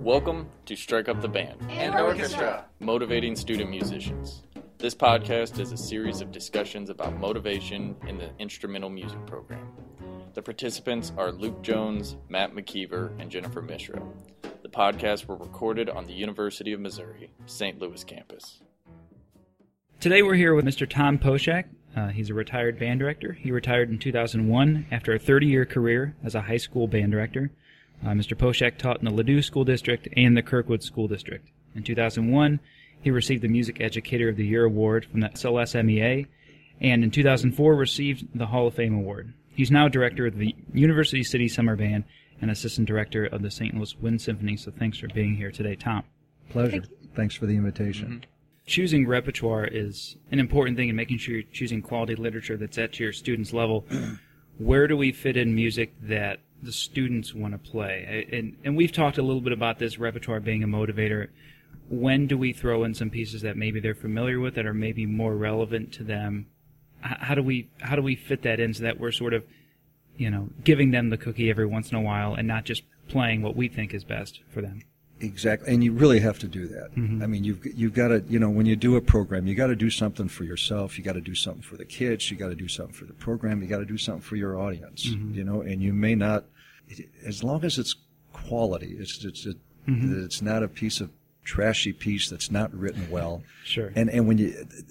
Welcome to Strike Up the Band and Orchestra, motivating student musicians. This podcast is a series of discussions about motivation in the instrumental music program. The participants are Luke Jones, Matt McKeever, and Jennifer Mishra. The podcasts were recorded on the University of Missouri, St. Louis campus. Today we're here with Mr. Tom Poshak. He's a retired band director. He retired in 2001 after a 30-year career as a high school band director. Mr. Poshak taught in the Ladue School District and the Kirkwood School District. In 2001, he received the Music Educator of the Year Award from the SLSMEA, and in 2004 received the Hall of Fame Award. He's now director of the University City Summer Band and assistant director of the St. Louis Wind Symphony, so thanks for being here today, Tom. Pleasure. Thanks for the invitation. Mm-hmm. Choosing repertoire is an important thing in making sure you're choosing quality literature that's at your students' level. Where do we fit in music that the students want to play? And we've talked a little bit about this repertoire being a motivator. When do we throw in some pieces that maybe they're familiar with that are maybe more relevant to them? How do we fit that in so that we're sort of, giving them the cookie every once in a while and not just playing what we think is best for them? Exactly, and you really have to do that. Mm-hmm. I mean, you've got to, when you do a program, you got to do something for yourself. You got to do something for the kids. You got to do something for the program. You got to do something for your audience. Mm-hmm. And you may not, as long as it's quality, it's not a piece of trashy piece that's not written well. Sure. And when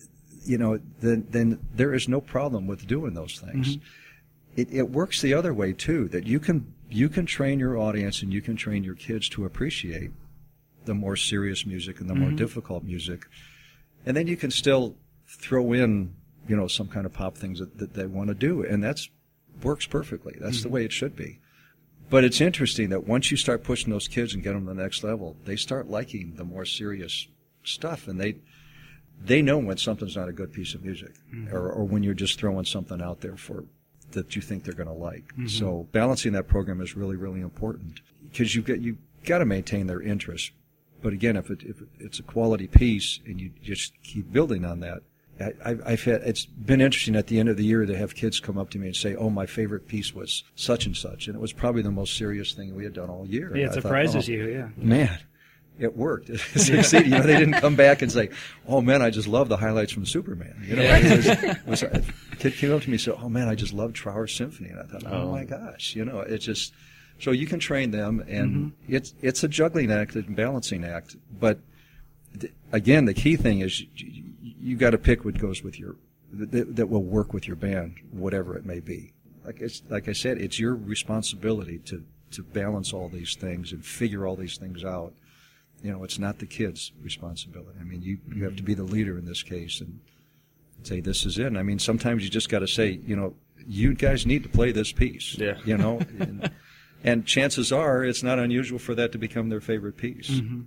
then there is no problem with doing those things. Mm-hmm. It works the other way too. That you can train your audience and you can train your kids to appreciate the more serious music and the more difficult music, and then you can still throw in some kind of pop things that they want to do, and that's works perfectly. That's the way it should be. But it's interesting that once you start pushing those kids and get them to the next level, they start liking the more serious stuff, and they know when something's not a good piece of music, or when you're just throwing something out there that you think they're going to like. So balancing that program is really, really important, because you got to maintain their interest. But again, if it's a quality piece and you just keep building on that, it's been interesting at the end of the year to have kids come up to me and say, "Oh, my favorite piece was such and such," and it was probably the most serious thing we had done all year. Yeah, it surprises you. Yeah, man. It worked. It succeeded. They didn't come back and say, "Oh man, I just love the highlights from Superman." A kid came up to me and said, "Oh man, I just love Trower Symphony," and I thought, "Oh my gosh," it's just. So you can train them, and it's a juggling act and balancing act. But again, the key thing is you got to pick what goes with that will work with your band, whatever it may be. Like I said, it's your responsibility to balance all these things and figure all these things out. It's not the kid's responsibility. I mean, you have to be the leader in this case and say, this is it. And I mean, sometimes you just got to say, you guys need to play this piece. Yeah. And chances are it's not unusual for that to become their favorite piece.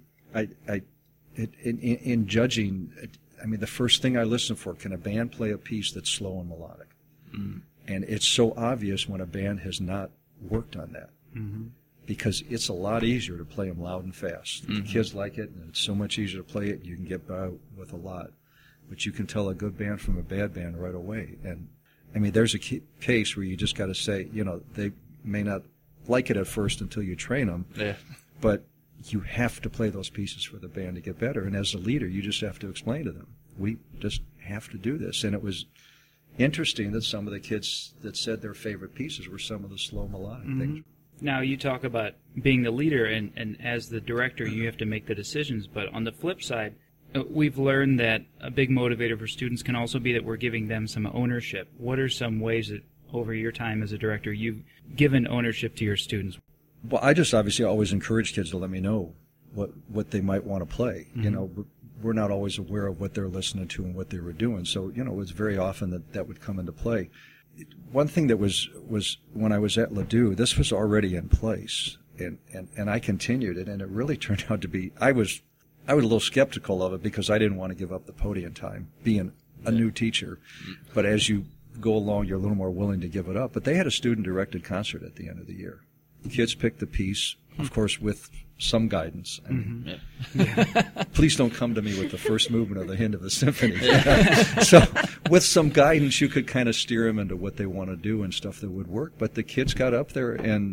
In judging, I mean, the first thing I listen for, can a band play a piece that's slow and melodic? And it's so obvious when a band has not worked on that. Because it's a lot easier to play them loud and fast. The kids like it, and it's so much easier to play it. You can get by with a lot. But you can tell a good band from a bad band right away. And, I mean, there's a case where you just got to say, they may not like it at first until you train them. Yeah. But you have to play those pieces for the band to get better. And as a leader, you just have to explain to them, we just have to do this. And it was interesting that some of the kids that said their favorite pieces were some of the slow melodic things. Now, you talk about being the leader, and as the director, you have to make the decisions. But on the flip side, we've learned that a big motivator for students can also be that we're giving them some ownership. What are some ways that, over your time as a director, you've given ownership to your students? Well, I just obviously always encourage kids to let me know what they might want to play. We're not always aware of what they're listening to and what they were doing. So, it was very often that would come into play. One thing that was when I was at Ladue, this was already in place, and I continued it, and it really turned out to be, I was a little skeptical of it because I didn't want to give up the podium time, being a new teacher. But as you go along, you're a little more willing to give it up. But they had a student-directed concert at the end of the year. The kids picked the piece, of course, with some guidance. I mean, please don't come to me with the first movement of the Hymn of the Symphony. So with some guidance, you could kind of steer them into what they want to do and stuff that would work. But the kids got up there and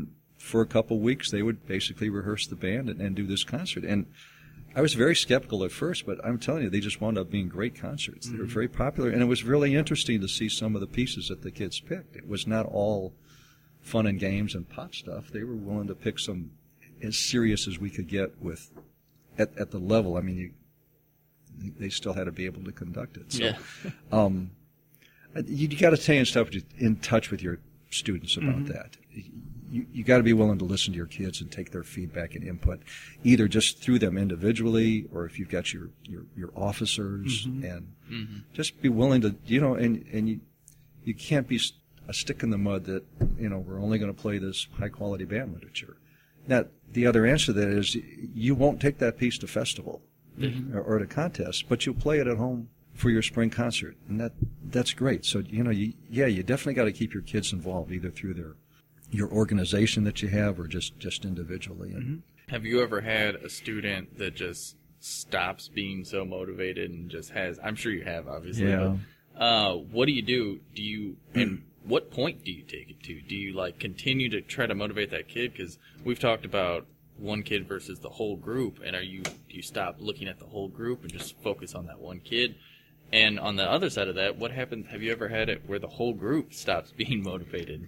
for a couple weeks, they would basically rehearse the band and do this concert. And I was very skeptical at first, but I'm telling you, they just wound up being great concerts. They were very popular, and it was really interesting to see some of the pieces that the kids picked. It was not all fun and games and pop stuff. They were willing to pick some as serious as we could get with at the level. I mean, they still had to be able to conduct it. So, you got to stay in touch with your students about that. You got to be willing to listen to your kids and take their feedback and input, either just through them individually, or if you've got your officers, and just be willing to, and you can't be a stick in the mud that, we're only going to play this high quality band literature. Now, the other answer to that is you won't take that piece to festival or to contest, but you'll play it at home for your spring concert, and that's great. So, you definitely got to keep your kids involved, either through your organization that you have or just individually. Have you ever had a student that just stops being so motivated and just has, I'm sure you have, obviously, but what do you do? And what point do you take it to? Do you continue to try to motivate that kid? Because we've talked about one kid versus the whole group, and do you stop looking at the whole group and just focus on that one kid? And on the other side of that, what happens? Have you ever had it where the whole group stops being motivated?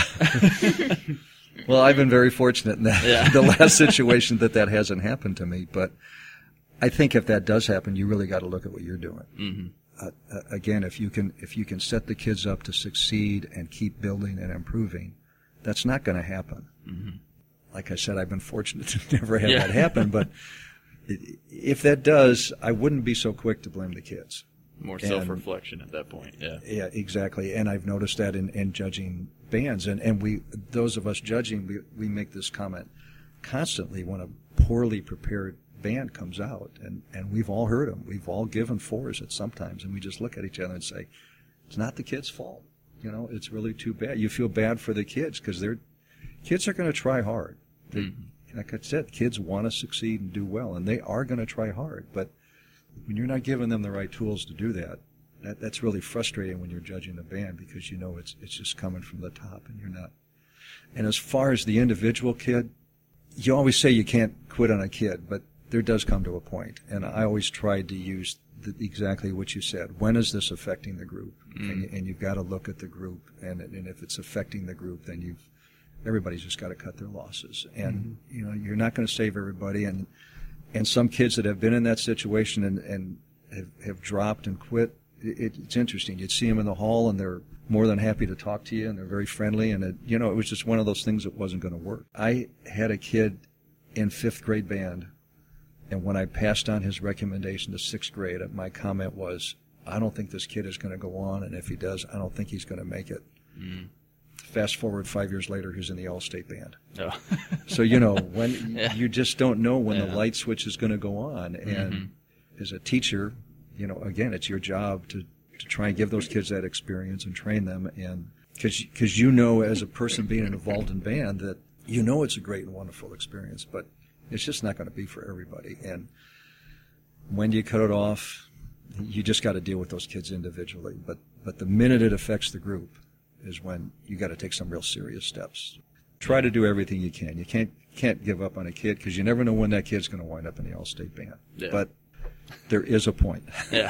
Well, I've been very fortunate in that the last situation that hasn't happened to me. But I think if that does happen, you really got to look at what you're doing. Again, if you can set the kids up to succeed and keep building and improving, that's not going to happen. Like I said, I've been fortunate to never have that happen. But if that does, I wouldn't be so quick to blame the kids. More self-reflection at that point, Yeah, exactly. And I've noticed that in judging bands. And those of us judging, we make this comment constantly when a poorly prepared band comes out. And we've all heard them. We've all given 4s at sometimes. And we just look at each other and say, it's not the kids' fault. It's really too bad. You feel bad for the kids because kids are going to try hard. Like I said, kids want to succeed and do well. And they are going to try hard. But when you're not giving them the right tools to do that's really frustrating when you're judging a band, because it's just coming from the top and you're not. And as far as the individual kid, you always say you can't quit on a kid, but there does come to a point. And I always tried to use exactly what you said. When is this affecting the group? And you've got to look at the group, and if it's affecting the group, then everybody's just got to cut their losses. And you're not going to save everybody. And some kids that have been in that situation and have dropped and quit, it's interesting. You'd see them in the hall, and they're more than happy to talk to you, and they're very friendly. And it was just one of those things that wasn't going to work. I had a kid in 5th grade band, and when I passed on his recommendation to 6th grade, my comment was, I don't think this kid is going to go on, and if he does, I don't think he's going to make it. Fast forward 5 years later, he's in the All-State Band. So, when you just don't know when the light switch is going to go on. And as a teacher, again, it's your job to try and give those kids that experience and train them. And because as a person being involved in band, that it's a great and wonderful experience, but it's just not going to be for everybody. And when do you cut it off? You just got to deal with those kids individually. But the minute it affects the group is when you got to take some real serious steps. Try to do everything you can. You can't give up on a kid, because you never know when that kid's going to wind up in the All-State Band. But there is a point.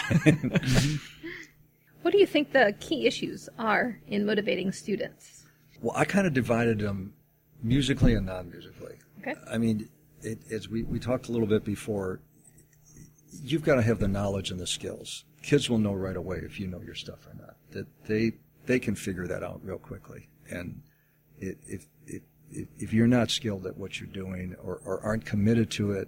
What do you think the key issues are in motivating students? Well, I kind of divided them musically and non-musically. Okay. I mean, as we talked a little bit before, you've got to have the knowledge and the skills. Kids will know right away if you know your stuff or not. That they can figure that out real quickly. And if you're not skilled at what you're doing or aren't committed to it,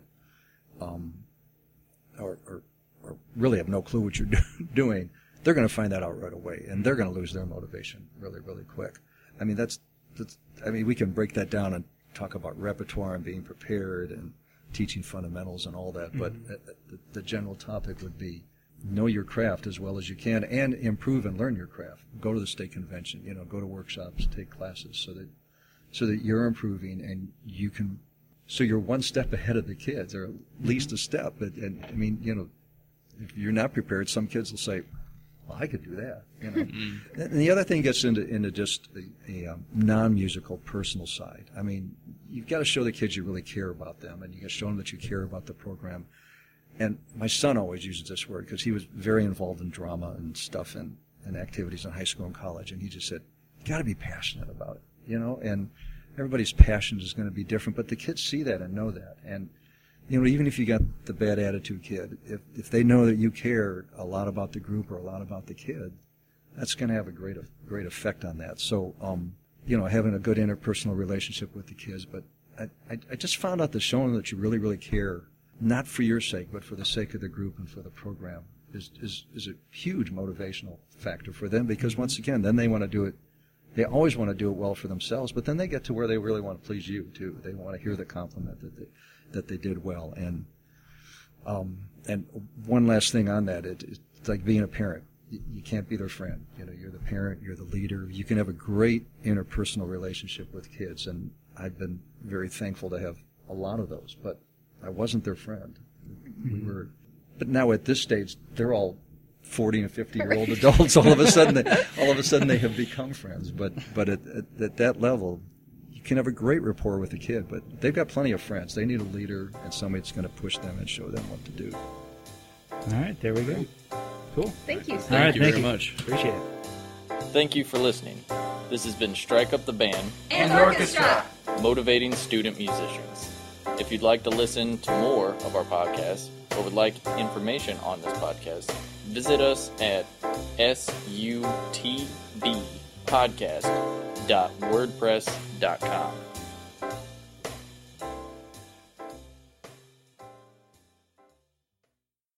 or really have no clue what you're doing, they're going to find that out right away, and they're going to lose their motivation really, really quick. I mean, we can break that down and talk about repertoire and being prepared and teaching fundamentals and all that, but the general topic would be know your craft as well as you can and improve and learn your craft. Go to the state convention, go to workshops, take classes so that you're improving and you can, so you're one step ahead of the kids, or at least a step. And I mean, if you're not prepared, some kids will say, well, I could do that. And the other thing gets into just a non-musical personal side. I mean, you've got to show the kids you really care about them, and you got to show them that you care about the program. And my son always uses this word because he was very involved in drama and stuff and activities in high school and college, and he just said, you got to be passionate about it, and everybody's passion is going to be different, but the kids see that and know that. And, even if you got the bad attitude kid, if they know that you care a lot about the group or a lot about the kid, that's going to have a great effect on that. So, having a good interpersonal relationship with the kids, but I just found out that showing them that you really, really care, not for your sake, but for the sake of the group and for the program, is a huge motivational factor for them, because once again, then they want to do it. They always want to do it well for themselves, but then they get to where they really want to please you too. They want to hear the compliment that they did well. And one last thing on that, it's like being a parent. You can't be their friend. You're the parent, you're the leader. You can have a great interpersonal relationship with kids, and I've been very thankful to have a lot of those, but I wasn't their friend. But now at this stage, they're all 40 and 50-year-old adults. All of a sudden they have become friends. But at that level, you can have a great rapport with a kid, but they've got plenty of friends. They need a leader and somebody that's going to push them and show them what to do. All right, there we go. Cool. Thank you. Thank you very much. Appreciate it. Thank you for listening. This has been Strike Up the Band And Orchestra. Motivating Student Musicians. If you'd like to listen to more of our podcasts or would like information on this podcast, visit us at sutbpodcast.wordpress.com.